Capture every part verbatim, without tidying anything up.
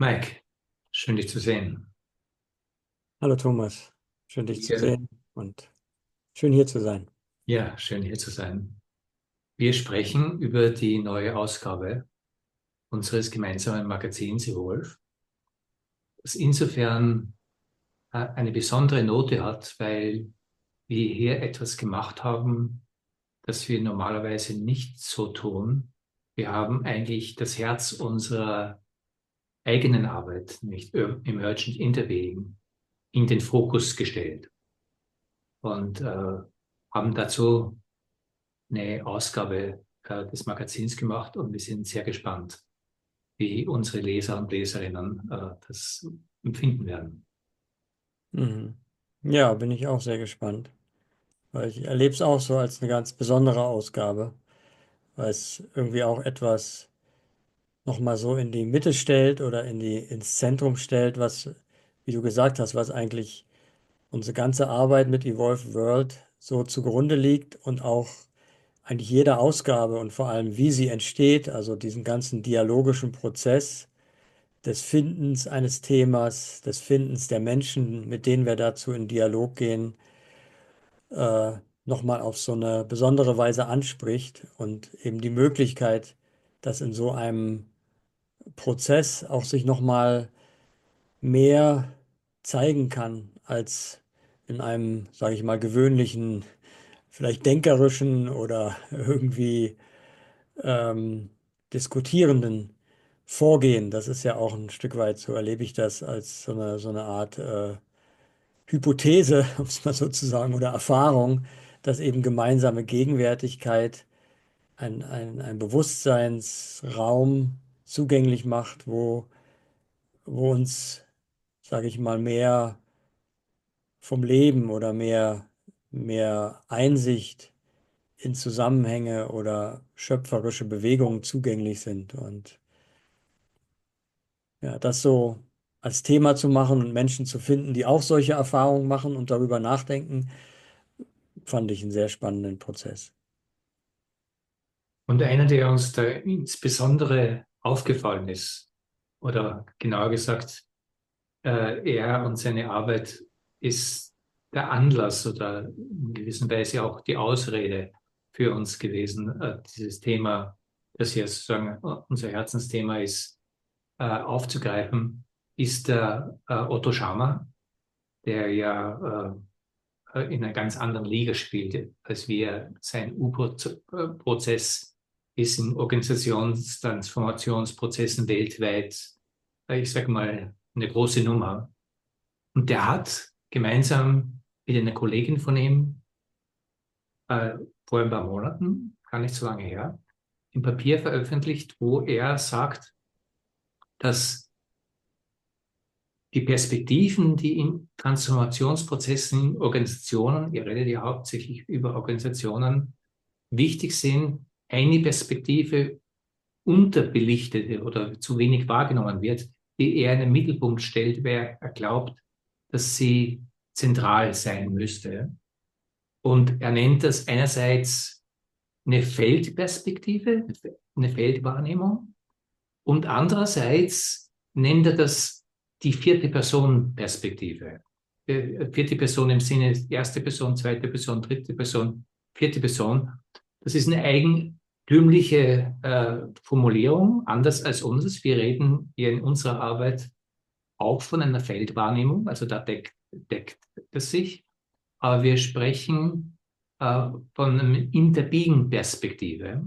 Mike, schön dich zu sehen. Hallo Thomas, schön dich zu Wir, sehen und schön hier zu sein. ja, schön hier zu sein. Wir sprechen über die neue Ausgabe unseres gemeinsamen Magazins Evolve, das insofern äh, eine besondere Note hat, weil wir hier etwas gemacht haben, das wir normalerweise nicht so tun. Wir haben eigentlich das Herz unserer eigenen Arbeit, nicht Emergent Interviewing, in den Fokus gestellt und äh, haben dazu eine Ausgabe äh, des Magazins gemacht und wir sind sehr gespannt, wie unsere Leser und Leserinnen äh, das empfinden werden. Mhm. Ja, bin ich auch sehr gespannt, weil ich erlebe es auch so als eine ganz besondere Ausgabe, weil es irgendwie auch etwas nochmal so in die Mitte stellt oder in die, ins Zentrum stellt, was, wie du gesagt hast, was eigentlich unsere ganze Arbeit mit Evolve World so zugrunde liegt und auch eigentlich jede Ausgabe und vor allem, wie sie entsteht, also diesen ganzen dialogischen Prozess des Findens eines Themas, des Findens der Menschen, mit denen wir dazu in Dialog gehen, äh, nochmal auf so eine besondere Weise anspricht und eben die Möglichkeit, dass in so einem Prozess auch sich nochmal mehr zeigen kann als in einem, sage ich mal, gewöhnlichen, vielleicht denkerischen oder irgendwie ähm, diskutierenden Vorgehen. Das ist ja auch ein Stück weit, so erlebe ich das als so eine, so eine Art äh, Hypothese, um es mal so zu sagen, oder Erfahrung, dass eben gemeinsame Gegenwärtigkeit ein, ein, ein Bewusstseinsraum zugänglich macht, wo, wo uns, sage ich mal, mehr vom Leben oder mehr, mehr Einsicht in Zusammenhänge oder schöpferische Bewegungen zugänglich sind. Und ja, das so als Thema zu machen und Menschen zu finden, die auch solche Erfahrungen machen und darüber nachdenken, fand ich einen sehr spannenden Prozess. Und einer, der uns da insbesondere aufgefallen ist, oder genauer gesagt, äh, er und seine Arbeit ist der Anlass oder in gewisser Weise auch die Ausrede für uns gewesen, äh, dieses Thema, das hier sozusagen unser Herzensthema ist, äh, aufzugreifen, ist der äh, Otto Scharmer, der ja äh, in einer ganz anderen Liga spielt, als wir. Sein U-Boot-Prozess ist in Organisationstransformationsprozessen weltweit, äh, ich sage mal, eine große Nummer. Und der hat gemeinsam mit einer Kollegin von ihm äh, vor ein paar Monaten, gar nicht so lange her, ein Papier veröffentlicht, wo er sagt, dass die Perspektiven, die in Transformationsprozessen in Organisationen, ihr redet ja hauptsächlich über Organisationen, wichtig sind, eine Perspektive unterbelichtete oder zu wenig wahrgenommen wird, die er in den Mittelpunkt stellt, wer er glaubt, dass sie zentral sein müsste. Und er nennt das einerseits eine Feldperspektive, eine Feldwahrnehmung, und andererseits nennt er das die vierte Person Perspektive. Äh, Vierte Person im Sinne erste Person, zweite Person, dritte Person, vierte Person. Das ist eine eigentümliche äh, Formulierung, anders als unseres. Wir reden hier in unserer Arbeit auch von einer Feldwahrnehmung, also da deckt, deckt es sich. Aber wir sprechen äh, von einer Interbeing-Perspektive.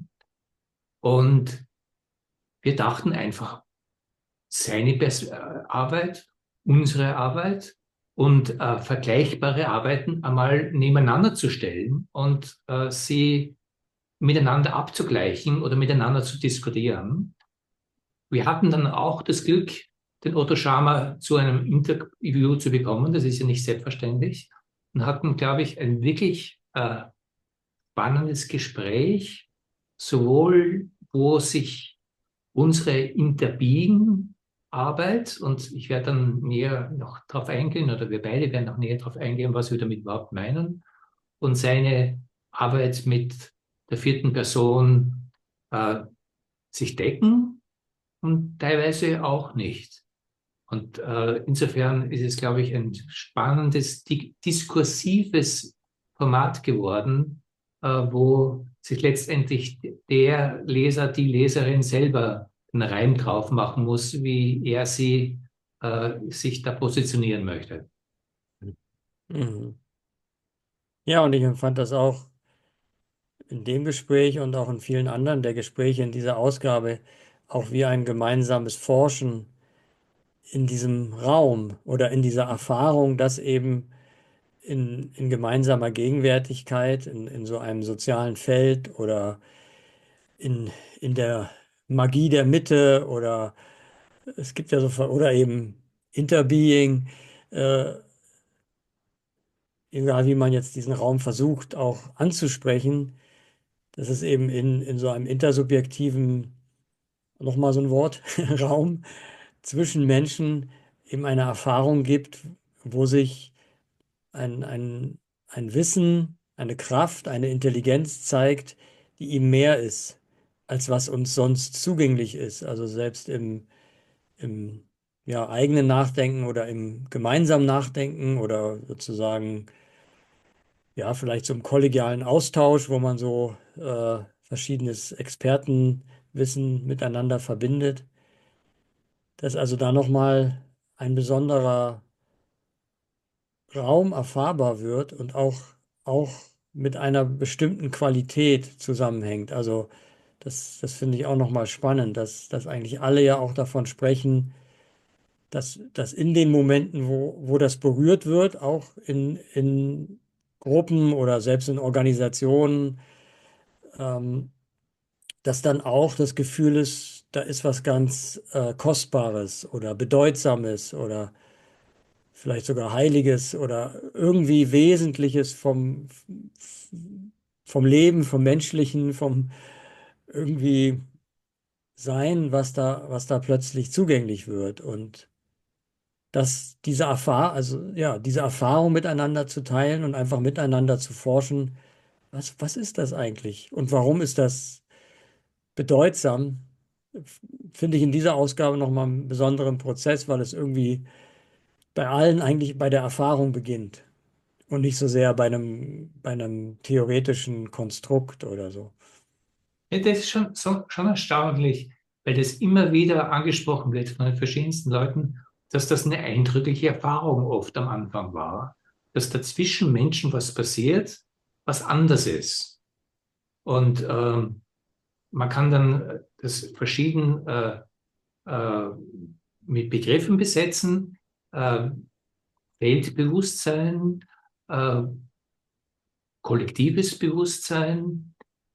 Und wir dachten einfach, seine Pers äh, Arbeit, unsere Arbeit und äh, vergleichbare Arbeiten einmal nebeneinander zu stellen und äh, sie miteinander abzugleichen oder miteinander zu diskutieren. Wir hatten dann auch das Glück, den Otto Scharmer zu einem Interview zu bekommen. Das ist ja nicht selbstverständlich. Und hatten, glaube ich, ein wirklich äh, spannendes Gespräch, sowohl wo sich unsere Interbeing-Arbeit, und ich werde dann näher noch darauf eingehen, oder wir beide werden noch näher darauf eingehen, was wir damit überhaupt meinen, und seine Arbeit mit der vierten Person äh, sich decken und teilweise auch nicht. Und äh, insofern ist es, glaube ich, ein spannendes, di diskursives Format geworden, äh, wo sich letztendlich der Leser, die Leserin selber einen Reim drauf machen muss, wie er sie äh, sich da positionieren möchte. Mhm. Ja, und ich empfand das auch in dem Gespräch und auch in vielen anderen der Gespräche in dieser Ausgabe auch wie ein gemeinsames Forschen in diesem Raum oder in dieser Erfahrung, dass eben in, in gemeinsamer Gegenwärtigkeit, in, in so einem sozialen Feld oder in, in der Magie der Mitte oder es gibt ja so, ver- oder eben Interbeing, äh, egal wie man jetzt diesen Raum versucht auch anzusprechen, dass es eben in, in so einem intersubjektiven, nochmal so ein Wort, Raum zwischen Menschen eben eine Erfahrung gibt, wo sich ein, ein, ein Wissen, eine Kraft, eine Intelligenz zeigt, die ihm mehr ist, als was uns sonst zugänglich ist. Also selbst im, im ja, eigenen Nachdenken oder im gemeinsamen Nachdenken oder sozusagen, ja, vielleicht so im kollegialen Austausch, wo man so äh, verschiedenes Expertenwissen miteinander verbindet, dass also da nochmal ein besonderer Raum erfahrbar wird und auch, auch mit einer bestimmten Qualität zusammenhängt. Also das, das finde ich auch nochmal spannend, dass, dass eigentlich alle ja auch davon sprechen, dass, dass in den Momenten, wo, wo das berührt wird, auch in, in Gruppen oder selbst in Organisationen, ähm, dass dann auch das Gefühl ist, da ist was ganz äh, Kostbares oder Bedeutsames oder vielleicht sogar Heiliges oder irgendwie Wesentliches vom, vom Leben, vom Menschlichen, vom irgendwie Sein, was da, was da plötzlich zugänglich wird. Und dass diese Erfahrung, also ja, diese Erfahrung miteinander zu teilen und einfach miteinander zu forschen, was, was ist das eigentlich? Und warum ist das bedeutsam? F- Finde ich in dieser Ausgabe nochmal einen besonderen Prozess, weil es irgendwie bei allen eigentlich bei der Erfahrung beginnt. Und nicht so sehr bei einem, bei einem theoretischen Konstrukt oder so. Ja, das ist schon, so, schon erstaunlich, weil das immer wieder angesprochen wird von den verschiedensten Leuten, dass das eine eindrückliche Erfahrung oft am Anfang war, dass dazwischen Menschen was passiert, was anders ist. Und ähm, man kann dann das verschieden äh, äh, mit Begriffen besetzen, äh, Weltbewusstsein, äh, kollektives Bewusstsein.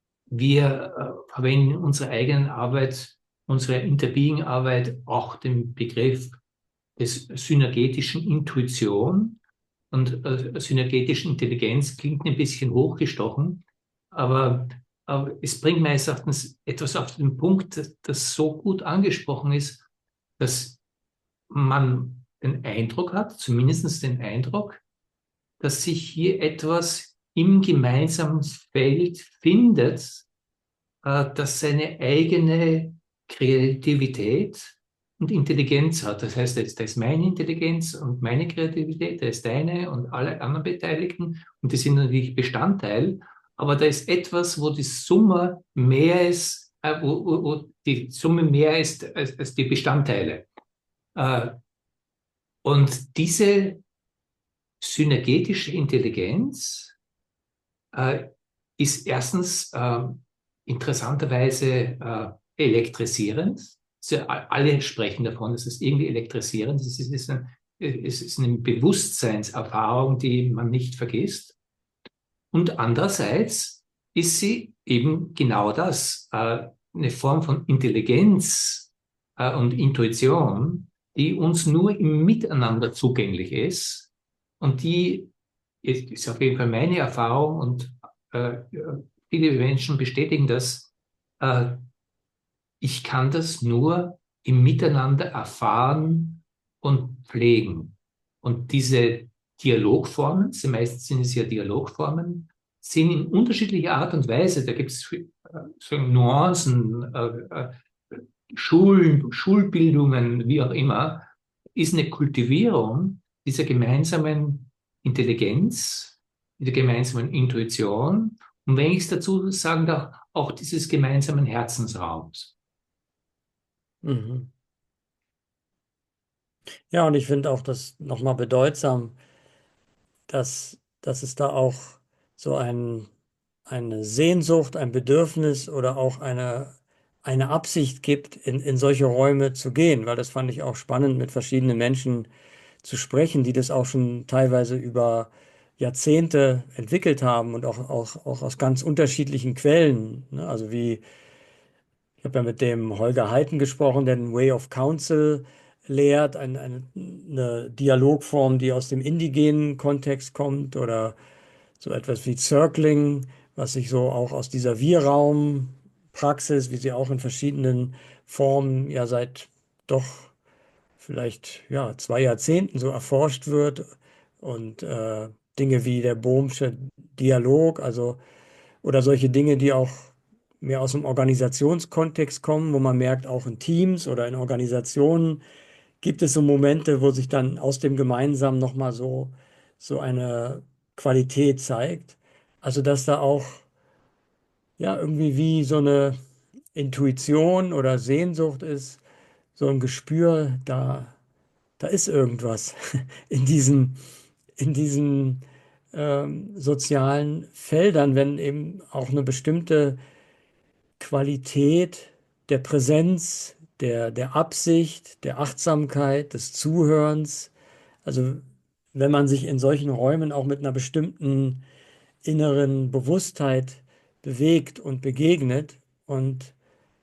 Wir äh, verwenden in unserer eigenen Arbeit, unserer Interbeing-Arbeit auch den Begriff des synergetischen Intuition. Und äh, synergetische Intelligenz klingt ein bisschen hochgestochen, aber, aber es bringt meines Erachtens etwas auf den Punkt, das, das so gut angesprochen ist, dass man den Eindruck hat, zumindest den Eindruck, dass sich hier etwas im gemeinsamen Feld findet, äh, das seine eigene Kreativität und Intelligenz hat. Das heißt, jetzt, da ist meine Intelligenz und meine Kreativität, da ist deine und alle anderen Beteiligten und die sind natürlich Bestandteil, aber da ist etwas, wo die Summe mehr ist, äh, wo, wo, wo die Summe mehr ist als, als die Bestandteile. Äh, und diese synergetische Intelligenz äh, ist erstens äh, interessanterweise äh, elektrisierend. Also, alle sprechen davon, es ist irgendwie elektrisierend. Es ist, es ist, ein, es ist eine Bewusstseinserfahrung, die man nicht vergisst. Und andererseits ist sie eben genau das, äh, eine Form von Intelligenz äh, und Intuition, die uns nur im Miteinander zugänglich ist und die ist, ist auf jeden Fall meine Erfahrung und äh, viele Menschen bestätigen das. Äh, ich kann das nur im Miteinander erfahren und pflegen. Und diese Dialogformen, sie meistens sind es ja Dialogformen, sind in unterschiedlicher Art und Weise, da gibt es äh, so Nuancen, äh, äh, Schul, Schulbildungen, wie auch immer, ist eine Kultivierung dieser gemeinsamen Intelligenz, dieser gemeinsamen Intuition und wenn ich es dazu sagen darf, auch dieses gemeinsamen Herzensraums. Mhm. Ja, und ich finde auch das nochmal bedeutsam, dass, dass es da auch so ein, eine Sehnsucht, ein Bedürfnis oder auch eine, eine Absicht gibt, in, in solche Räume zu gehen, weil das fand ich auch spannend, mit verschiedenen Menschen zu sprechen, die das auch schon teilweise über Jahrzehnte entwickelt haben und auch, auch, auch aus ganz unterschiedlichen Quellen. Ne? Also wie, ich habe ja mit dem Holger Heiten gesprochen, der den Way of Counsel lehrt, ein, eine, eine Dialogform, die aus dem indigenen Kontext kommt, oder so etwas wie Circling, was sich so auch aus dieser Wir-Raum-Praxis, wie sie auch in verschiedenen Formen ja seit doch vielleicht ja zwei Jahrzehnten so erforscht wird, und äh, Dinge wie der Bohmsche Dialog, also oder solche Dinge, die auch mehr aus dem Organisationskontext kommen, wo man merkt, auch in Teams oder in Organisationen gibt es so Momente, wo sich dann aus dem Gemeinsamen nochmal so, so eine Qualität zeigt. Also, dass da auch ja irgendwie wie so eine Intuition oder Sehnsucht ist, so ein Gespür, da, da ist irgendwas in diesen, in diesen ähm, sozialen Feldern, wenn eben auch eine bestimmte Qualität der Präsenz, der, der Absicht, der Achtsamkeit, des Zuhörens. Also wenn man sich in solchen Räumen auch mit einer bestimmten inneren Bewusstheit bewegt und begegnet und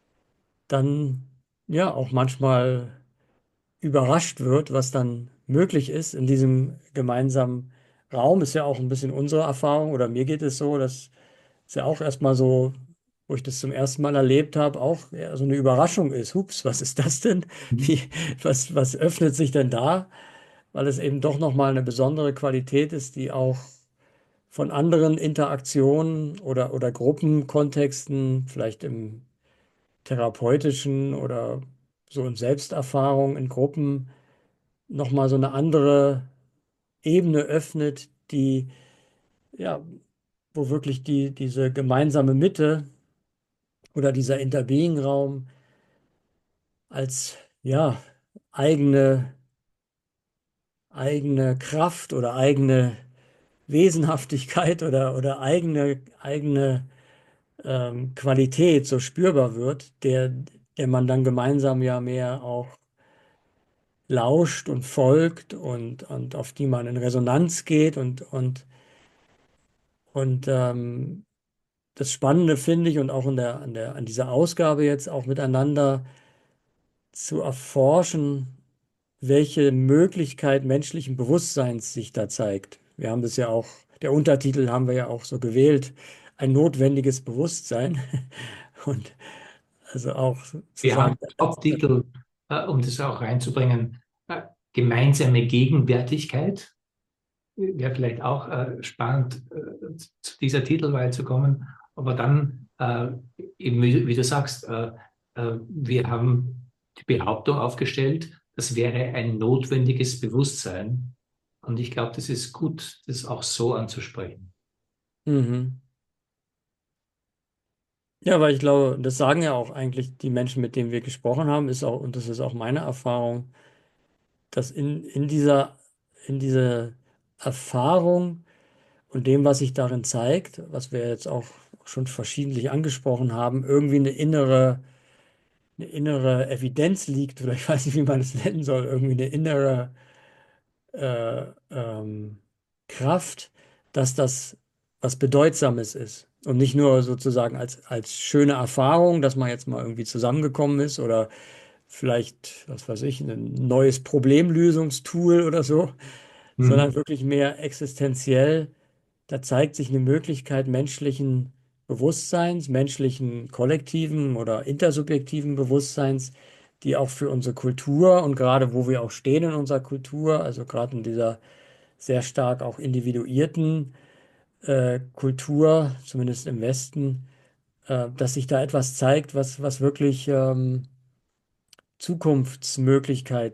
dann ja auch manchmal überrascht wird, was dann möglich ist in diesem gemeinsamen Raum, ist ja auch ein bisschen unsere Erfahrung, oder mir geht es so, dass ist ja auch erstmal so, wo ich das zum ersten Mal erlebt habe, auch eher so eine Überraschung ist. Hups, was ist das denn? Wie, was, was öffnet sich denn da? Weil es eben doch nochmal eine besondere Qualität ist, die auch von anderen Interaktionen oder, oder Gruppenkontexten, vielleicht im therapeutischen oder so in Selbsterfahrung in Gruppen, nochmal so eine andere Ebene öffnet, die, ja, wo wirklich die, diese gemeinsame Mitte oder dieser Interbeing-Raum als ja eigene, eigene Kraft oder eigene Wesenhaftigkeit oder, oder eigene, eigene ähm, Qualität so spürbar wird, der, der man dann gemeinsam ja mehr auch lauscht und folgt und, und auf die man in Resonanz geht und, und, und ähm, das Spannende finde ich, und auch in der, an der, an dieser Ausgabe jetzt auch miteinander zu erforschen, welche Möglichkeit menschlichen Bewusstseins sich da zeigt. Wir haben das ja auch, der Untertitel haben wir ja auch so gewählt, ein notwendiges Bewusstsein. Und also auch zu Wir sagen, haben Haupttitel, äh, um das auch reinzubringen, äh, gemeinsame Gegenwärtigkeit. Wäre vielleicht auch äh, spannend, äh, zu dieser Titelwahl zu kommen. Aber dann, äh, eben wie, wie du sagst, äh, äh, wir haben die Behauptung aufgestellt, das wäre ein notwendiges Bewusstsein. Und ich glaube, das ist gut, das auch so anzusprechen. mhm. Ja, weil ich glaube, das sagen ja auch eigentlich die Menschen, mit denen wir gesprochen haben, ist auch, und das ist auch meine Erfahrung, dass in, in dieser, in dieser Erfahrung und dem, was sich darin zeigt, was wir jetzt auch schon verschiedentlich angesprochen haben, irgendwie eine innere, eine innere Evidenz liegt, oder ich weiß nicht, wie man es nennen soll, irgendwie eine innere äh, ähm, Kraft, dass das was Bedeutsames ist. Und nicht nur sozusagen als, als schöne Erfahrung, dass man jetzt mal irgendwie zusammengekommen ist oder vielleicht, was weiß ich, ein neues Problemlösungstool oder so, sondern Mhm. wirklich mehr existenziell. Da zeigt sich eine Möglichkeit menschlichen Bewusstseins, menschlichen kollektiven oder intersubjektiven Bewusstseins, die auch für unsere Kultur und gerade wo wir auch stehen in unserer Kultur, also gerade in dieser sehr stark auch individuierten äh, Kultur, zumindest im Westen, äh, dass sich da etwas zeigt, was, was wirklich ähm, Zukunftsmöglichkeit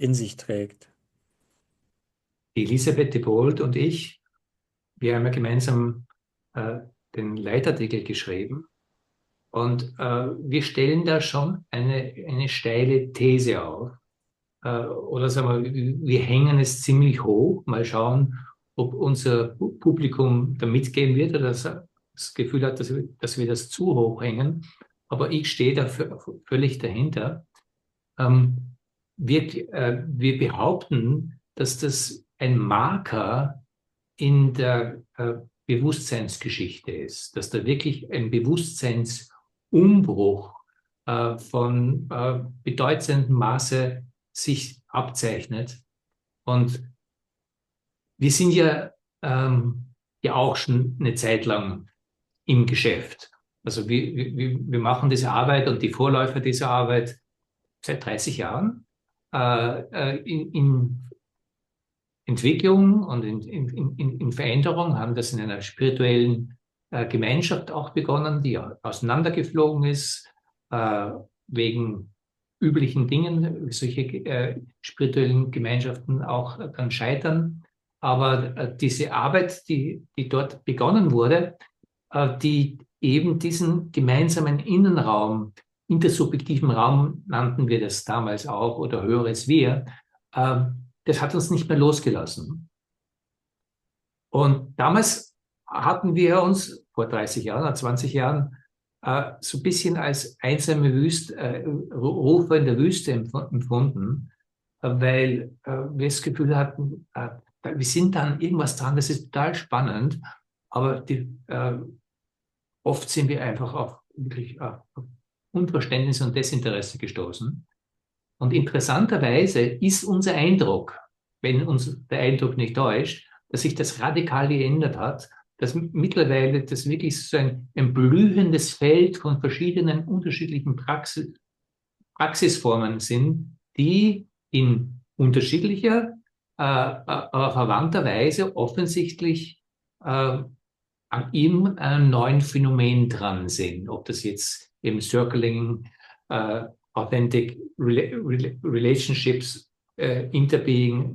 in sich trägt. Die Elisabeth de Bold und ich, wir haben ja gemeinsam äh, den Leitartikel geschrieben und äh, wir stellen da schon eine, eine steile These auf. Äh, oder sagen wir, wir hängen es ziemlich hoch. Mal schauen, ob unser Publikum da mitgehen wird oder das, das Gefühl hat, dass wir, dass wir das zu hoch hängen. Aber ich stehe da völlig dahinter. Ähm, wir, äh, wir behaupten, dass das ein Marker in der äh, Bewusstseinsgeschichte ist, dass da wirklich ein Bewusstseinsumbruch äh, von äh, bedeutendem Maße sich abzeichnet. Und wir sind ja, ähm, ja auch schon eine Zeit lang im Geschäft. Also wir, wir, wir machen diese Arbeit und die Vorläufer dieser Arbeit seit dreißig Jahren äh, äh, in, in Entwicklung und in, in, in, in Veränderung, haben das in einer spirituellen äh, Gemeinschaft auch begonnen, die auseinandergeflogen ist, äh, wegen üblichen Dingen, solche äh, spirituellen Gemeinschaften auch äh, dann scheitern. Aber äh, diese Arbeit, die, die dort begonnen wurde, äh, die eben diesen gemeinsamen Innenraum, intersubjektiven Raum nannten wir das damals auch, oder höheres Wir, äh, das hat uns nicht mehr losgelassen. Und damals hatten wir uns vor dreißig Jahren oder zwanzig Jahren äh, so ein bisschen als einsame Wüste, äh, Rufer in der Wüste empfunden, äh, weil äh, wir das Gefühl hatten, äh, wir sind dann irgendwas dran, das ist total spannend, aber die, äh, oft sind wir einfach auf wirklich auf Unverständnis und Desinteresse gestoßen. Und interessanterweise ist unser Eindruck, wenn uns der Eindruck nicht täuscht, dass sich das radikal geändert hat, dass mittlerweile das wirklich so ein, ein blühendes Feld von verschiedenen unterschiedlichen Praxis, Praxisformen sind, die in unterschiedlicher, äh, aber verwandter Weise offensichtlich äh, an irgendeinem neuen Phänomen dran sind. Ob das jetzt eben Circling, äh, Authentic Rela Rela Relationships, äh, Interbeing,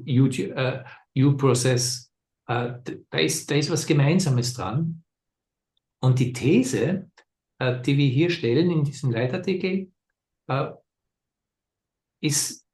U-Process, äh, da, ist, da ist was Gemeinsames dran. Und die These, äh, die wir hier stellen in diesem Leitartikel, äh, ist,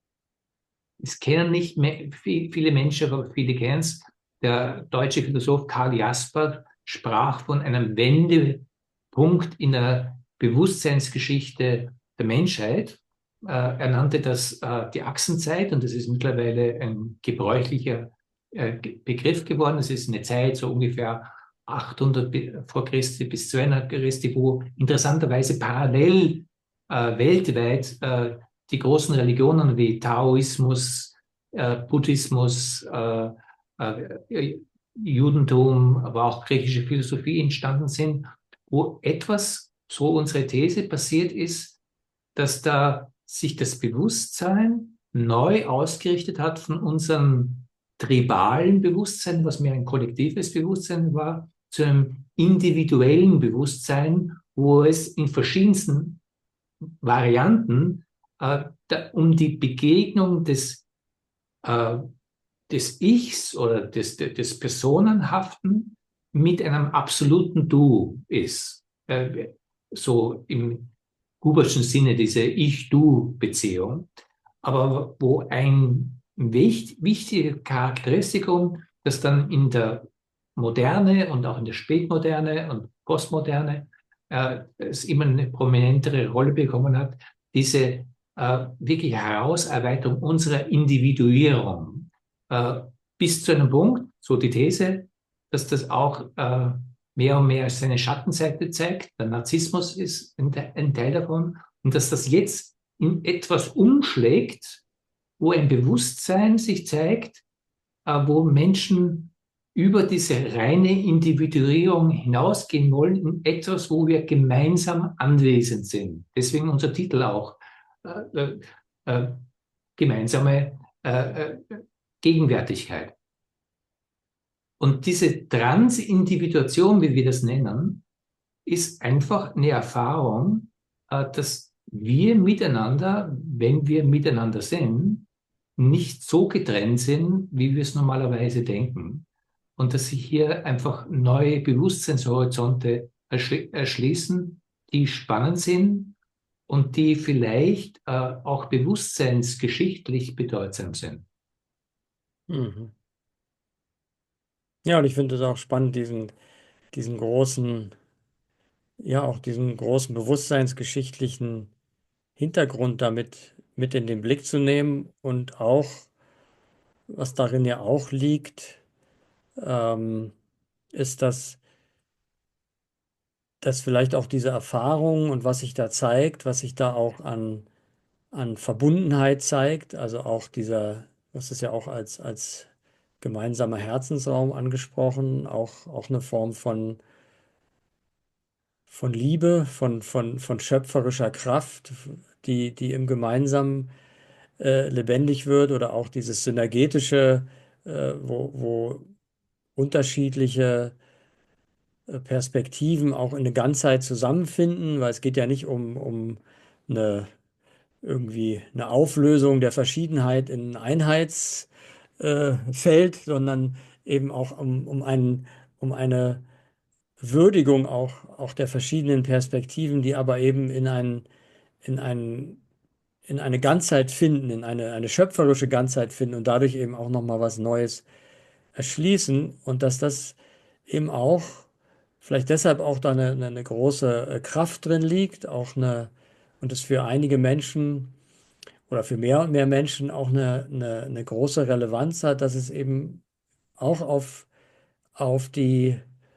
es kennen nicht mehr viele Menschen, aber viele kennen es. Der deutsche Philosoph Karl Jaspers sprach von einem Wendepunkt in der Bewusstseinsgeschichte der Menschheit. Äh, er nannte das äh, die Achsenzeit und das ist mittlerweile ein gebräuchlicher äh, Begriff geworden. Es ist eine Zeit so ungefähr achthundert vor Christi bis zweihundert Christi, wo interessanterweise parallel äh, weltweit äh, die großen Religionen wie Taoismus, äh, Buddhismus, äh, äh, Judentum, aber auch griechische Philosophie entstanden sind, wo etwas, so unsere These, passiert ist, dass da sich das Bewusstsein neu ausgerichtet hat von unserem tribalen Bewusstsein, was mehr ein kollektives Bewusstsein war, zu einem individuellen Bewusstsein, wo es in verschiedensten Varianten äh, da, um die Begegnung des, äh, des Ichs oder des, des Personenhaften mit einem absoluten Du ist. Äh, so im Hubertschen Sinne diese Ich-Du-Beziehung. Aber wo ein wichtig, wichtiges Charakteristikum, das dann in der Moderne und auch in der Spätmoderne und Postmoderne äh, es immer eine prominentere Rolle bekommen hat, diese äh, wirklich Herauserweiterung unserer Individuierung äh, bis zu einem Punkt, so die These, dass das auch äh, mehr und mehr seine Schattenseite zeigt. Der Narzissmus ist ein, ein Teil davon und dass das jetzt in etwas umschlägt, wo ein Bewusstsein sich zeigt, äh, wo Menschen über diese reine Individuierung hinausgehen wollen in etwas, wo wir gemeinsam anwesend sind. Deswegen unser Titel auch äh, äh, gemeinsame äh, Gegenwärtigkeit. Und diese Transindividuation, wie wir das nennen, ist einfach eine Erfahrung, äh, dass wir miteinander, wenn wir miteinander sind, nicht so getrennt sind, wie wir es normalerweise denken. Und dass sich hier einfach neue Bewusstseinshorizonte erschli erschließen, die spannend sind und die vielleicht äh, auch bewusstseinsgeschichtlich bedeutsam sind. Mhm. Ja, und ich finde es auch spannend, diesen, diesen großen, ja, auch diesen großen bewusstseinsgeschichtlichen Hintergrund damit mit in den Blick zu nehmen und auch, was darin ja auch liegt, ähm, ist, dass, dass vielleicht auch diese Erfahrung und was sich da zeigt, was sich da auch an, an Verbundenheit zeigt, also auch dieser, das ist ja auch als, als gemeinsamer Herzensraum angesprochen, auch, auch eine Form von, von Liebe, von, von, von schöpferischer Kraft, die, die im Gemeinsamen äh, lebendig wird oder auch dieses Synergetische, äh, wo, wo unterschiedliche äh, Perspektiven auch in eine Ganzheit zusammenfinden, weil es geht ja nicht um, um eine irgendwie eine Auflösung der Verschiedenheit in ein Einheitsfeld, äh, Feld, sondern eben auch um, um ein, um eine Würdigung auch, auch der verschiedenen Perspektiven, die aber eben in ein, in ein, in eine Ganzheit finden, in eine, eine schöpferische Ganzheit finden und dadurch eben auch nochmal was Neues erschließen und dass das eben auch, vielleicht deshalb auch da eine, eine, eine große äh, Kraft drin liegt, auch eine, und es für einige Menschen oder für mehr und mehr Menschen auch eine, eine, eine große Relevanz hat, dass es eben auch auf, auf die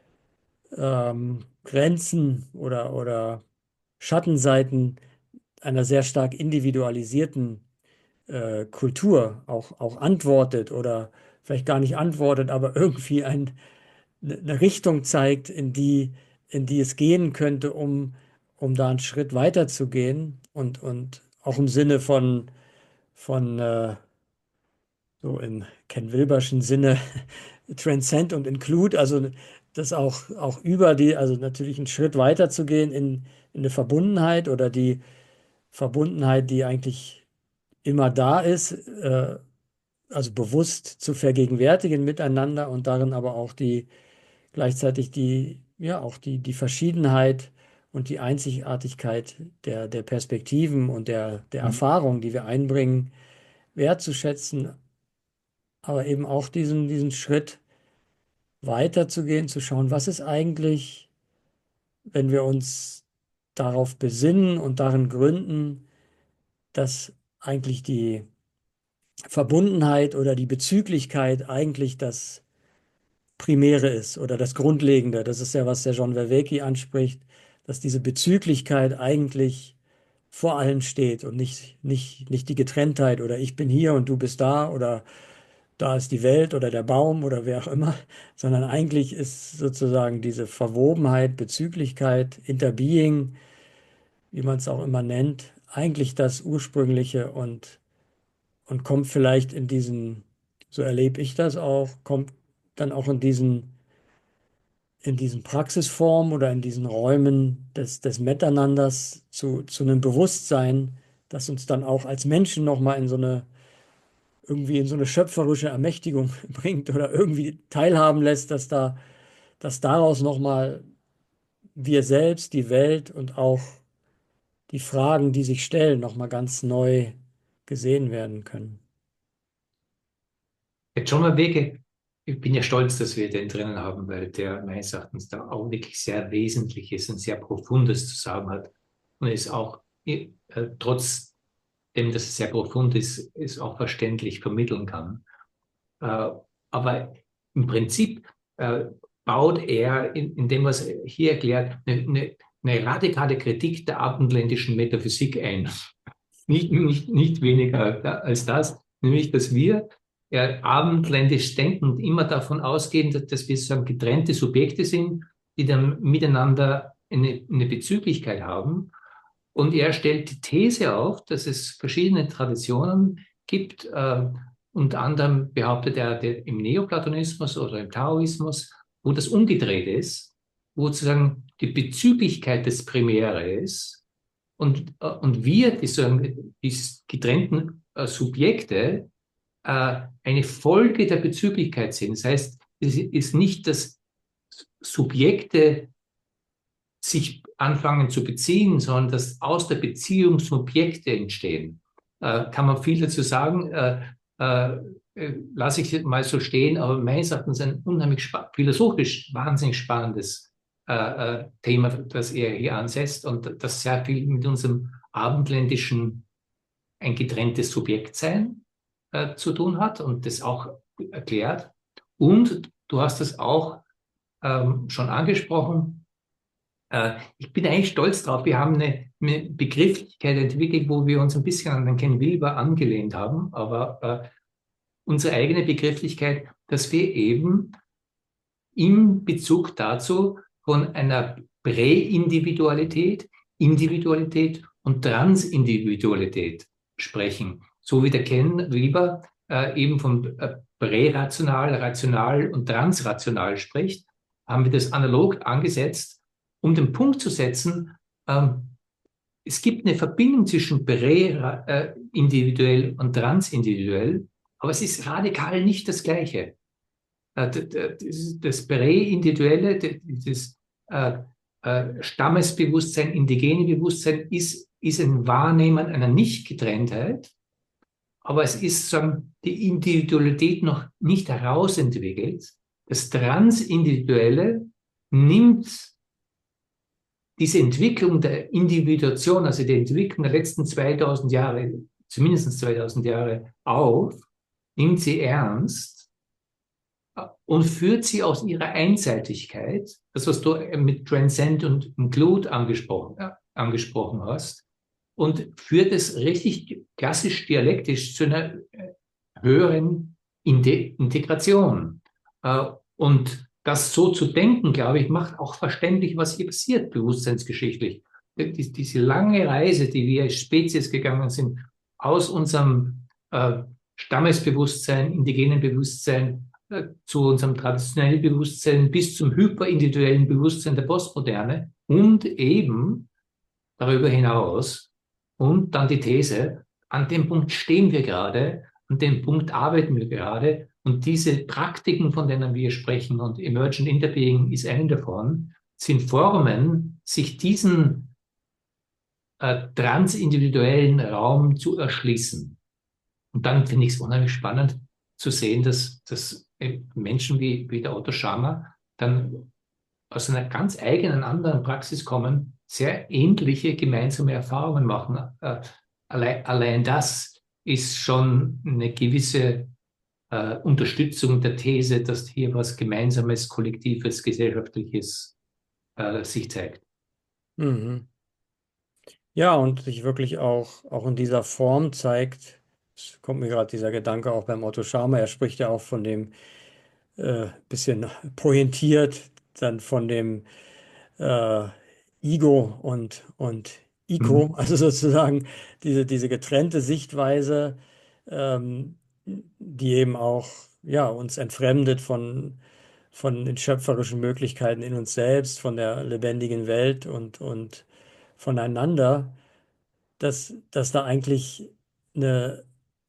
ähm, Grenzen oder, oder Schattenseiten einer sehr stark individualisierten äh, Kultur auch, auch antwortet oder vielleicht gar nicht antwortet, aber irgendwie ein, eine Richtung zeigt, in die, in die es gehen könnte, um, um da einen Schritt weiter zu gehen und, und auch im Sinne von, von äh, so im Ken Wilberschen Sinne Transcend und Include, also das auch, auch über die, also natürlich einen Schritt weiter zu gehen in, in eine Verbundenheit oder die Verbundenheit, die eigentlich immer da ist, äh, also bewusst zu vergegenwärtigen miteinander und darin aber auch die gleichzeitig die, ja, auch die, die Verschiedenheit und die Einzigartigkeit der, der Perspektiven und der, der Erfahrung, die wir einbringen, wertzuschätzen, aber eben auch diesen, diesen Schritt weiterzugehen, zu schauen, was ist eigentlich, wenn wir uns darauf besinnen und darin gründen, dass eigentlich die Verbundenheit oder die Bezüglichkeit eigentlich das Primäre ist oder das Grundlegende. Das ist ja, was der John Vervaeke anspricht, dass diese Bezüglichkeit eigentlich vor allem steht und nicht, nicht, nicht die Getrenntheit oder ich bin hier und du bist da oder da ist die Welt oder der Baum oder wer auch immer, sondern eigentlich ist sozusagen diese Verwobenheit, Bezüglichkeit, Interbeing, wie man es auch immer nennt, eigentlich das Ursprüngliche und, und kommt vielleicht in diesen, so erlebe ich das auch, kommt dann auch in diesen, in diesen Praxisformen oder in diesen Räumen des, des Miteinanders zu, zu einem Bewusstsein, das uns dann auch als Menschen nochmal in so eine irgendwie in so eine schöpferische Ermächtigung bringt oder irgendwie teilhaben lässt, dass da, dass daraus nochmal wir selbst, die Welt und auch die Fragen, die sich stellen, nochmal ganz neu gesehen werden können. Jetzt schon mal Wege. Ich bin ja stolz, dass wir den drinnen haben, weil der meines Erachtens da auch wirklich sehr Wesentliches und sehr Profundes zu sagen hat. Und es auch, äh, trotzdem, dass es sehr profund ist, es auch verständlich vermitteln kann. Äh, aber im Prinzip äh, baut er in, in dem, was er hier erklärt, eine, eine, eine radikale Kritik der abendländischen Metaphysik ein. Nicht, nicht, nicht weniger als das, nämlich, dass wir ja, abendländisch denkend immer davon ausgehen, dass, dass wir sozusagen getrennte Subjekte sind, die dann miteinander eine, eine Bezüglichkeit haben. Und er stellt die These auf, dass es verschiedene Traditionen gibt. Äh, unter anderem behauptet er der, im Neoplatonismus oder im Taoismus, wo das umgedreht ist, wo sozusagen die Bezüglichkeit des Primäre ist und, äh, und wir, die, sozusagen, die getrennten äh, Subjekte, äh, eine Folge der Bezüglichkeit sind. Das heißt, es ist nicht, dass Subjekte sich anfangen zu beziehen, sondern dass aus der Beziehung Subjekte entstehen. Äh, kann man viel dazu sagen, äh, äh, äh, lasse ich mal so stehen, aber meines Erachtens ein unheimlich philosophisch wahnsinnig spannendes äh, äh, Thema, das er hier ansetzt und das sehr viel mit unserem abendländischen ein getrenntes Subjektsein äh, zu tun hat und das auch erklärt. Und du hast es auch ähm, schon angesprochen, äh, ich bin eigentlich stolz drauf. Wir haben eine, eine Begrifflichkeit entwickelt, wo wir uns ein bisschen an den Ken Wilber angelehnt haben, aber äh, unsere eigene Begrifflichkeit, dass wir eben im Bezug dazu von einer Präindividualität, Individualität und Transindividualität sprechen. So wie der Ken Wilber äh, eben von äh, prärational, rational und transrational spricht, haben wir das analog angesetzt, um den Punkt zu setzen, ähm, es gibt eine Verbindung zwischen präindividuell und transindividuell, aber es ist radikal nicht das Gleiche. Das Präindividuelle, das äh, äh, Stammesbewusstsein, indigene Bewusstsein ist, ist ein Wahrnehmen einer Nichtgetrenntheit, aber es ist sagen, die Individualität noch nicht herausentwickelt. Das Transindividuelle nimmt diese Entwicklung der Individuation, also die Entwicklung der letzten zweitausend Jahre, zumindest zweitausend Jahre auf, nimmt sie ernst und führt sie aus ihrer Einseitigkeit, das, was du mit Transcend und Include angesprochen, äh, angesprochen hast, und führt es richtig klassisch dialektisch zu einer höheren Integration. Äh, und das so zu denken, glaube ich, macht auch verständlich, was hier passiert, bewusstseinsgeschichtlich. Die, diese lange Reise, die wir als Spezies gegangen sind, aus unserem äh, Stammesbewusstsein, indigenen Bewusstsein äh, zu unserem traditionellen Bewusstsein bis zum hyperindividuellen Bewusstsein der Postmoderne und eben darüber hinaus und dann die These, an dem Punkt stehen wir gerade, an dem Punkt arbeiten wir gerade und diese Praktiken, von denen wir sprechen und Emergent Interbeing ist eine davon, sind Formen, sich diesen äh, transindividuellen Raum zu erschließen. Und dann finde ich es unheimlich spannend zu sehen, dass, dass Menschen wie, wie der Otto Scharmer dann aus einer ganz eigenen anderen Praxis kommen, sehr ähnliche gemeinsame Erfahrungen machen. Äh, allein, allein das ist schon eine gewisse äh, Unterstützung der These, dass hier was Gemeinsames, Kollektives, Gesellschaftliches äh, sich zeigt. Mhm. Ja, und sich wirklich auch, auch in dieser Form zeigt, es kommt mir gerade dieser Gedanke auch beim Otto Scharmer, er spricht ja auch von dem, äh, bisschen pointiert, dann von dem äh, Ego und, und Mhm. Iko, also sozusagen diese, diese getrennte Sichtweise, ähm, die eben auch ja, uns entfremdet von, von den schöpferischen Möglichkeiten in uns selbst, von der lebendigen Welt und, und voneinander, dass, dass da eigentlich eine,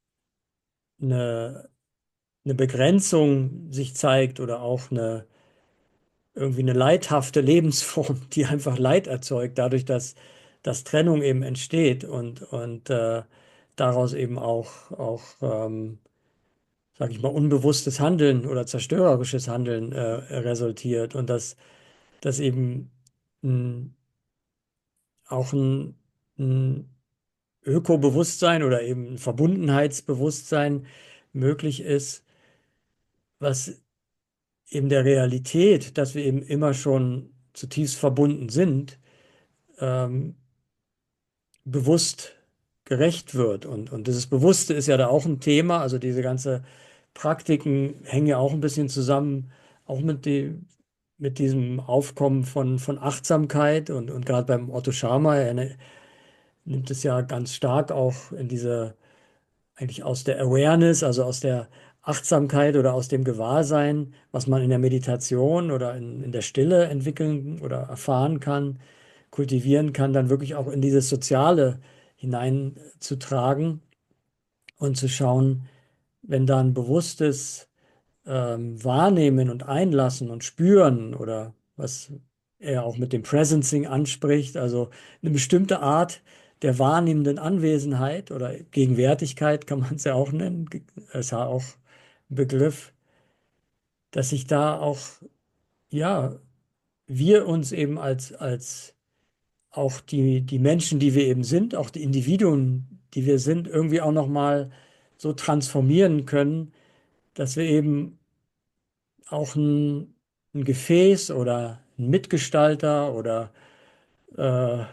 eine, eine Begrenzung sich zeigt oder auch eine irgendwie eine leidhafte Lebensform, die einfach Leid erzeugt, dadurch, dass, dass Trennung eben entsteht und, und äh, daraus eben auch, auch ähm, sage ich mal, unbewusstes Handeln oder zerstörerisches Handeln äh, resultiert und dass, dass eben mh, auch ein, ein Ökobewusstsein oder eben ein Verbundenheitsbewusstsein möglich ist, was eben der Realität, dass wir eben immer schon zutiefst verbunden sind, ähm, bewusst gerecht wird. Und, und dieses Bewusste ist ja da auch ein Thema. Also diese ganze Praktiken hängen ja auch ein bisschen zusammen, auch mit, die, mit diesem Aufkommen von, von Achtsamkeit. Und, und gerade beim Otto Scharmer, er ne- nimmt es ja ganz stark auch in diese, eigentlich aus der Awareness, also aus der Achtsamkeit oder aus dem Gewahrsein, was man in der Meditation oder in, in der Stille entwickeln oder erfahren kann, kultivieren kann, dann wirklich auch in dieses Soziale hineinzutragen und zu schauen, wenn da ein bewusstes ähm, Wahrnehmen und Einlassen und Spüren oder was er auch mit dem Presencing anspricht, also eine bestimmte Art der wahrnehmenden Anwesenheit oder Gegenwärtigkeit kann man es ja auch nennen, ist ja auch ein Begriff, dass sich da auch, ja, wir uns eben als, als auch die, die Menschen, die wir eben sind, auch die Individuen, die wir sind, irgendwie auch nochmal so transformieren können, dass wir eben auch ein, ein Gefäß oder ein Mitgestalter oder äh,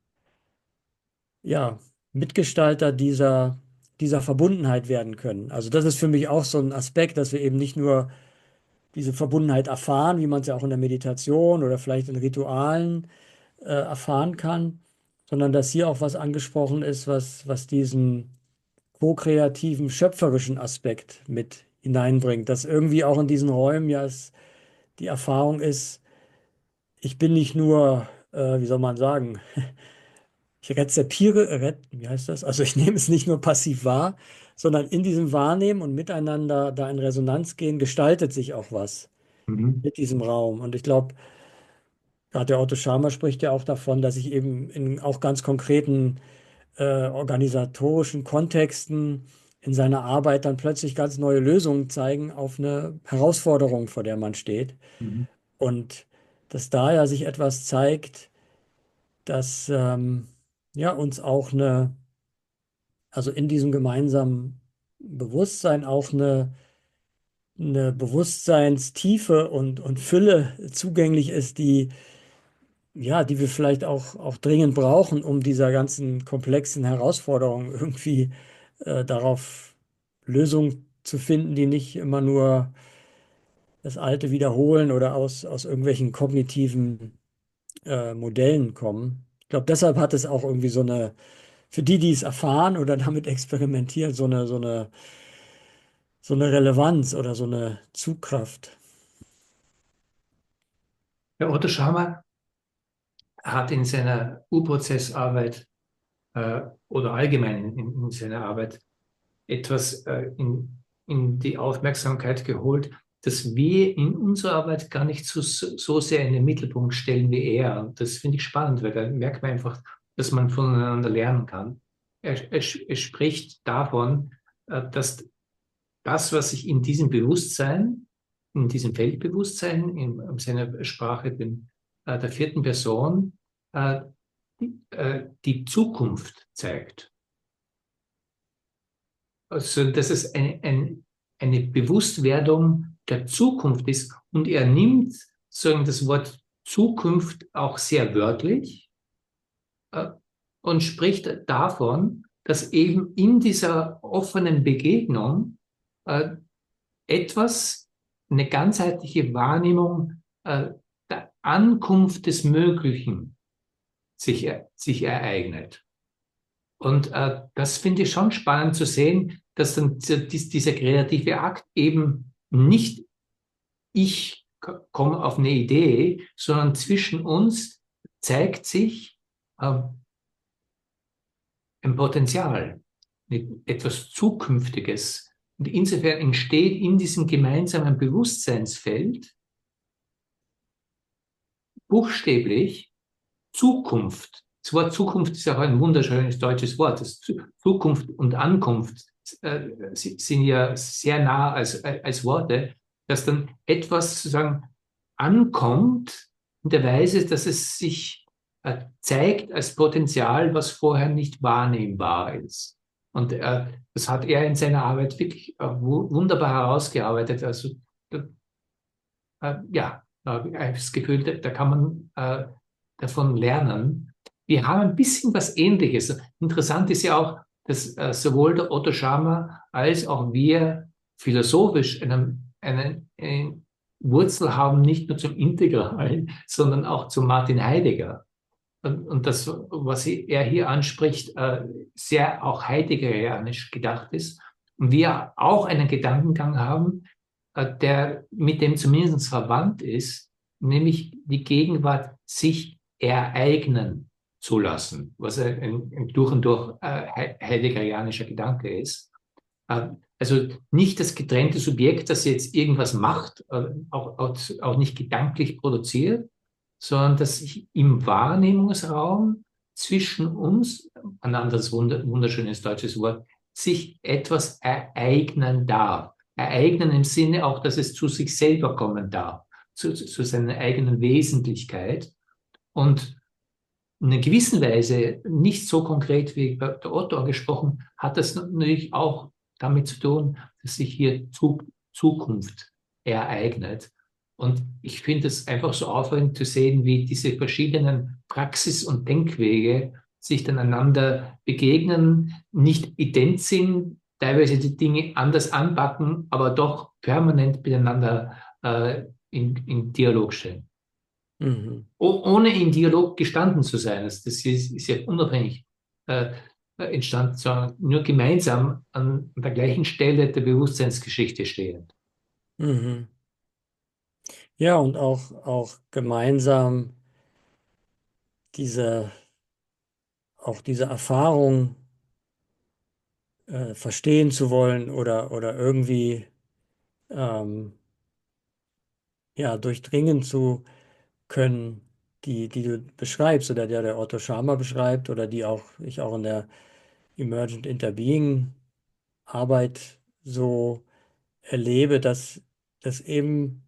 ja, Mitgestalter dieser, dieser Verbundenheit werden können. Also das ist für mich auch so ein Aspekt, dass wir eben nicht nur diese Verbundenheit erfahren, wie man es ja auch in der Meditation oder vielleicht in Ritualen äh, erfahren kann, sondern dass hier auch was angesprochen ist, was, was diesen ko-kreativen, schöpferischen Aspekt mit hineinbringt, dass irgendwie auch in diesen Räumen ja es, die Erfahrung ist, ich bin nicht nur, äh, wie soll man sagen, ich rezipiere, rez, wie heißt das? Also ich nehme es nicht nur passiv wahr, sondern in diesem Wahrnehmen und miteinander da in Resonanz gehen, gestaltet sich auch was Mhm. mit diesem Raum. Und ich glaube, gerade der Otto Scharmer spricht ja auch davon, dass ich eben in auch ganz konkreten äh, organisatorischen Kontexten in seiner Arbeit dann plötzlich ganz neue Lösungen zeigen auf eine Herausforderung, vor der man steht. Mhm. Und dass da ja sich etwas zeigt, dass ähm, ja uns auch eine, also in diesem gemeinsamen Bewusstsein auch eine, eine Bewusstseinstiefe und, und Fülle zugänglich ist, die ja, die wir vielleicht auch, auch dringend brauchen, um dieser ganzen komplexen Herausforderung irgendwie äh, darauf Lösungen zu finden, die nicht immer nur das Alte wiederholen oder aus, aus irgendwelchen kognitiven äh, Modellen kommen. Ich glaube, deshalb hat es auch irgendwie so eine, für die, die es erfahren oder damit experimentieren, so eine, so eine, so eine Relevanz oder so eine Zugkraft. Der Otto Scharmer hat in seiner U-Prozessarbeit äh, oder allgemein in, in seiner Arbeit etwas äh, in, in die Aufmerksamkeit geholt, dass wir in unserer Arbeit gar nicht so, so sehr in den Mittelpunkt stellen wie er. Und das finde ich spannend, weil da merkt man einfach, dass man voneinander lernen kann. Er, er, er spricht davon, äh, dass das, was sich in diesem Bewusstsein, in diesem Feldbewusstsein, in, in seiner Sprache den, äh, der vierten Person, äh, die, äh, die Zukunft zeigt. Also, dass es eine, ein, eine Bewusstwerdung der Zukunft ist. Und er nimmt sagen, das Wort Zukunft auch sehr wörtlich äh, und spricht davon, dass eben in dieser offenen Begegnung äh, etwas, eine ganzheitliche Wahrnehmung äh, der Ankunft des Möglichen sich, sich ereignet. Und äh, das finde ich schon spannend zu sehen, dass dann dies, dieser kreative Akt eben nicht ich komme auf eine Idee, sondern zwischen uns zeigt sich äh, ein Potenzial, etwas Zukünftiges. Und insofern entsteht in diesem gemeinsamen Bewusstseinsfeld buchstäblich Zukunft. Das Wort Zukunft ist ja auch ein wunderschönes deutsches Wort. Das Zukunft und Ankunft äh, sind ja sehr nah als, als Worte, dass dann etwas sozusagen ankommt in der Weise, dass es sich äh, zeigt als Potenzial, was vorher nicht wahrnehmbar ist. Und äh, das hat er in seiner Arbeit wirklich äh, wunderbar herausgearbeitet. Also äh, ja, da habe ich das Gefühl, da, da kann man äh, davon lernen. Wir haben ein bisschen was Ähnliches. Interessant ist ja auch, dass äh, sowohl der Otto Scharmer als auch wir philosophisch einen, einen, eine Wurzel haben, nicht nur zum Integralen, sondern auch zu Martin Heidegger. Und, und das, was er hier anspricht, äh, sehr auch heideggerianisch gedacht ist. Und wir auch einen Gedankengang haben, äh, der mit dem zumindest verwandt ist, nämlich die Gegenwart sich ereignen zu lassen, was ein, ein durch und durch äh, heideggerianischer Gedanke ist. Äh, also nicht das getrennte Subjekt, das jetzt irgendwas macht, äh, auch, auch, auch nicht gedanklich produziert, sondern dass sich im Wahrnehmungsraum zwischen uns, ein anderes wunder, wunderschönes deutsches Wort, sich etwas ereignen darf. Ereignen im Sinne auch, dass es zu sich selber kommen darf, zu, zu seiner eigenen Wesentlichkeit. Und in einer gewissen Weise, nicht so konkret wie bei der Otto angesprochen, hat das natürlich auch damit zu tun, dass sich hier Zukunft ereignet. Und ich finde es einfach so aufregend zu sehen, wie diese verschiedenen Praxis- und Denkwege sich dann einander begegnen, nicht ident sind, teilweise die Dinge anders anpacken, aber doch permanent miteinander äh, in, in Dialog stehen. Mhm. Oh, ohne in Dialog gestanden zu sein. Das, das ist, ist ja unabhängig äh, entstanden, sondern nur gemeinsam an der gleichen Stelle der Bewusstseinsgeschichte stehend. Mhm. Ja, und auch, auch gemeinsam diese, auch diese Erfahrung äh, verstehen zu wollen oder, oder irgendwie ähm, ja, durchdringen zu können, die, die du beschreibst oder der der Otto Scharmer beschreibt oder die auch ich auch in der Emergent Interbeing Arbeit so erlebe, dass, dass eben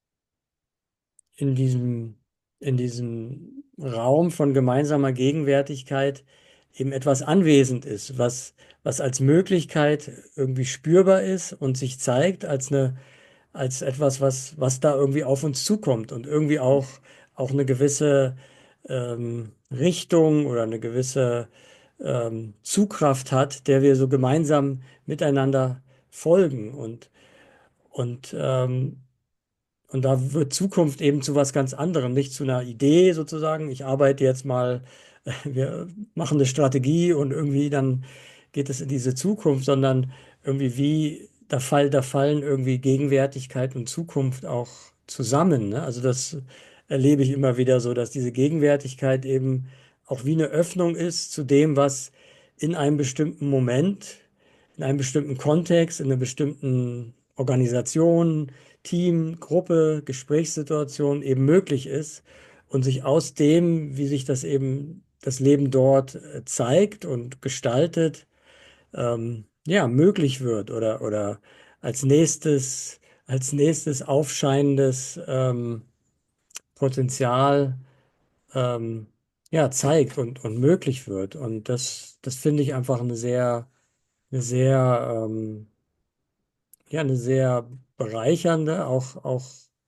in diesem, in diesem Raum von gemeinsamer Gegenwärtigkeit eben etwas anwesend ist, was, was als Möglichkeit irgendwie spürbar ist und sich zeigt als eine, als etwas, was, was da irgendwie auf uns zukommt und irgendwie auch, auch eine gewisse ähm, Richtung oder eine gewisse ähm, Zugkraft hat, der wir so gemeinsam miteinander folgen. Und, und ähm, und da wird Zukunft eben zu was ganz anderem, nicht zu einer Idee sozusagen. Ich arbeite jetzt mal, wir machen eine Strategie und irgendwie dann geht es in diese Zukunft, sondern irgendwie wie, da, fall, da fallen irgendwie Gegenwärtigkeit und Zukunft auch zusammen. Ne? Also das erlebe ich immer wieder so, dass diese Gegenwärtigkeit eben auch wie eine Öffnung ist zu dem, was in einem bestimmten Moment, in einem bestimmten Kontext, in einer bestimmten Organisation, Team, Gruppe, Gesprächssituation eben möglich ist und sich aus dem, wie sich das eben das Leben dort äh, zeigt und gestaltet, ähm, ja, möglich wird oder, oder als nächstes, als nächstes aufscheinendes ähm, Potenzial ähm, ja, zeigt und, und möglich wird. Und das, das finde ich einfach eine sehr, eine sehr, ähm, ja, eine sehr bereichernde, auch, auch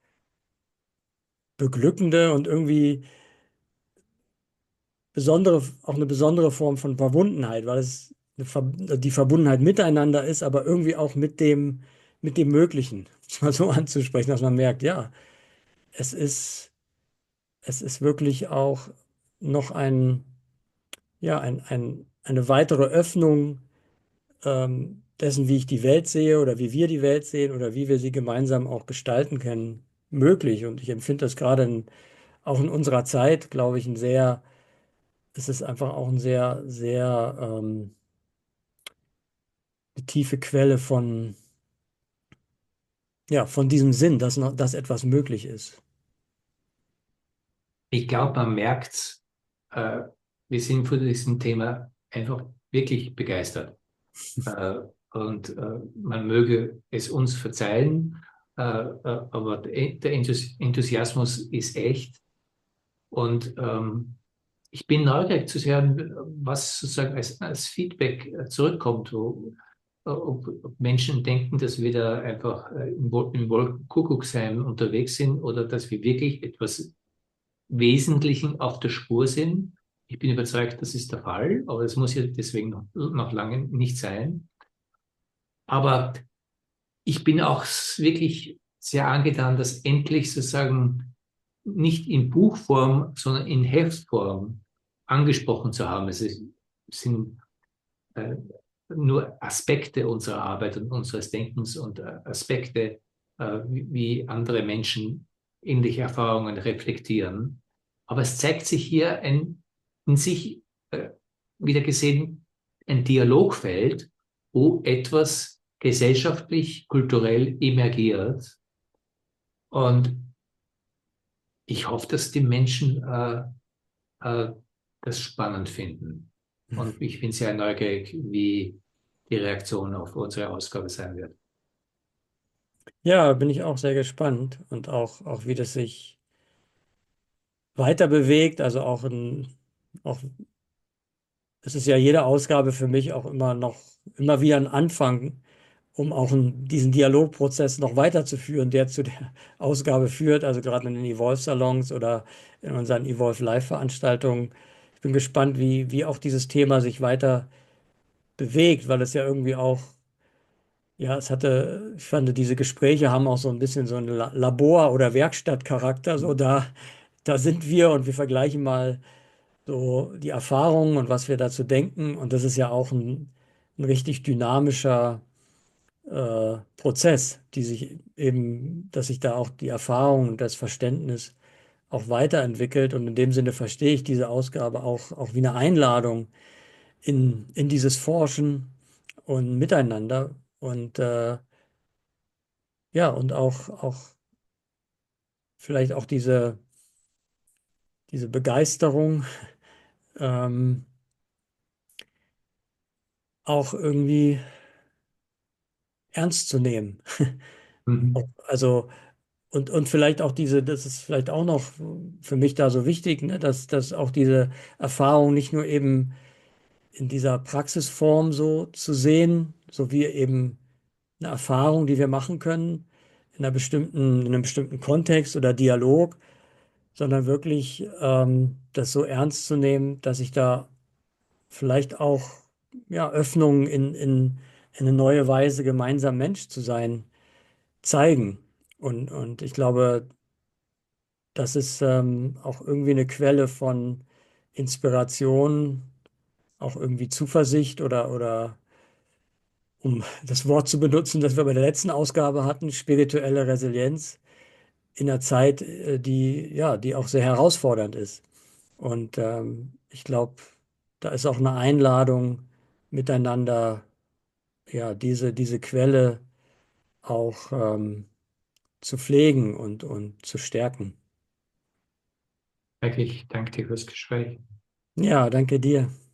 beglückende und irgendwie besondere, auch eine besondere Form von Verbundenheit, weil es eine Ver die Verbundenheit miteinander ist, aber irgendwie auch mit dem, mit dem Möglichen, um es mal so anzusprechen, dass man merkt, ja, es ist, es ist wirklich auch noch ein, ja, ein, ein, eine weitere Öffnung ähm, dessen, wie ich die Welt sehe oder wie wir die Welt sehen oder wie wir sie gemeinsam auch gestalten können, möglich. Und ich empfinde das gerade in, auch in unserer Zeit, glaube ich, ein sehr es ist einfach auch ein sehr, sehr ähm, eine tiefe Quelle von, ja, von diesem Sinn, dass, noch, dass etwas möglich ist. Ich glaube, man merkt, äh, wir sind von diesem Thema einfach wirklich begeistert. Äh, und äh, man möge es uns verzeihen, äh, äh, aber der Enthusiasmus ist echt. Und ähm, ich bin neugierig zu hören, was sozusagen als, als Feedback äh, zurückkommt, wo, äh, ob, ob Menschen denken, dass wir da einfach äh, im, Wol- im Wolkenkuckucksheim unterwegs sind oder dass wir wirklich etwas Wesentlichen auf der Spur sind. Ich bin überzeugt, das ist der Fall, aber es muss ja deswegen noch, noch lange nicht sein. Aber ich bin auch wirklich sehr angetan, dass endlich sozusagen nicht in Buchform, sondern in Heftform angesprochen zu haben. Es ist, sind äh, nur Aspekte unserer Arbeit und unseres Denkens und äh, Aspekte, äh, wie, wie andere Menschen ähnliche Erfahrungen reflektieren. Aber es zeigt sich hier ein in sich äh, wieder gesehen ein Dialogfeld, wo etwas gesellschaftlich, kulturell emergiert. Und ich hoffe, dass die Menschen äh, äh, das spannend finden. Und ich bin sehr neugierig, wie die Reaktion auf unsere Ausgabe sein wird. Ja, bin ich auch sehr gespannt und auch, auch wie das sich weiter bewegt. Also auch, ein, auch es ist ja jede Ausgabe für mich auch immer noch, immer wieder ein Anfang, um auch einen, diesen Dialogprozess noch weiterzuführen, der zu der Ausgabe führt, also gerade in den Evolve-Salons oder in unseren Evolve Live-Veranstaltungen. Ich bin gespannt, wie, wie auch dieses Thema sich weiter bewegt, weil es ja irgendwie auch, ja, es hatte, ich fand, diese Gespräche haben auch so ein bisschen so einen La- Labor- oder Werkstattcharakter. So, da, da sind wir und wir vergleichen mal so die Erfahrungen und was wir dazu denken. Und das ist ja auch ein, ein richtig dynamischer äh, Prozess, die sich eben, dass sich da auch die Erfahrung und das Verständnis auch weiterentwickelt. Und in dem Sinne verstehe ich diese Ausgabe auch, auch wie eine Einladung in, in dieses Forschen und Miteinander. Und äh, ja, und auch, auch vielleicht auch diese, diese Begeisterung ähm, auch irgendwie ernst zu nehmen. Mhm. Also, und, und vielleicht auch diese, das ist vielleicht auch noch für mich da so wichtig, ne, dass, dass auch diese Erfahrung nicht nur eben in dieser Praxisform so zu sehen, so wie eben eine Erfahrung, die wir machen können, in einer bestimmten, in einem bestimmten Kontext oder Dialog, sondern wirklich ähm, das so ernst zu nehmen, dass ich da vielleicht auch ja, Öffnungen in, in, in eine neue Weise, gemeinsam Mensch zu sein, zeigen. Und, und ich glaube, das ist ähm, auch irgendwie eine Quelle von Inspiration, auch irgendwie Zuversicht oder, oder um das Wort zu benutzen, das wir bei der letzten Ausgabe hatten, spirituelle Resilienz in einer Zeit, äh, die, ja, die auch sehr herausfordernd ist. Und ähm, ich glaube, da ist auch eine Einladung, miteinander, ja, diese, diese Quelle auch ähm, zu pflegen und, und zu stärken. Wirklich, danke dir fürs Gespräch. Ja, danke dir.